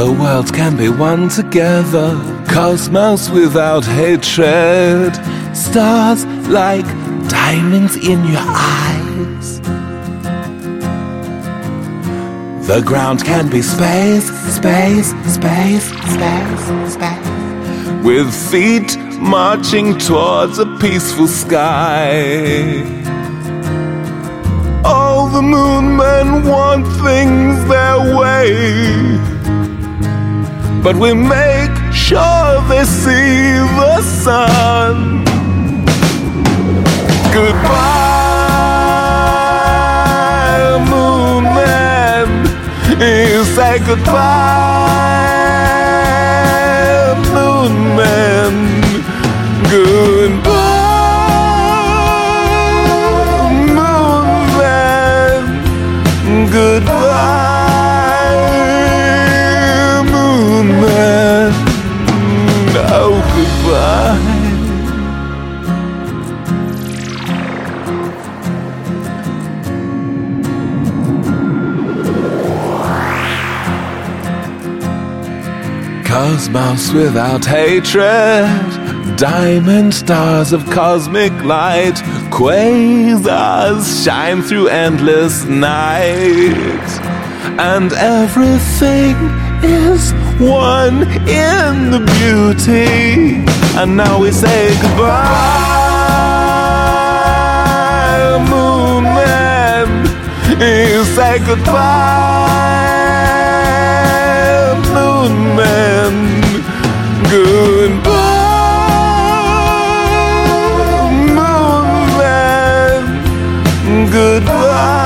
The world can be one together, cosmos without hatred, stars like diamonds in your eyes. The ground can be space, space, space, space, space, with feet marching towards a peaceful sky. All the moon men want things their way, but we make sure they see the sun. Goodbye, moon man. You say goodbye, moon man. Goodbye, moon man. Goodbye, moon man. Oh, goodbye. Cosmos without hatred, diamond stars of cosmic light, quasars shine through endless night, and everything is one in the beauty. And now we say goodbye, moon man. You say goodbye, moon man. Goodbye, moon man. Goodbye.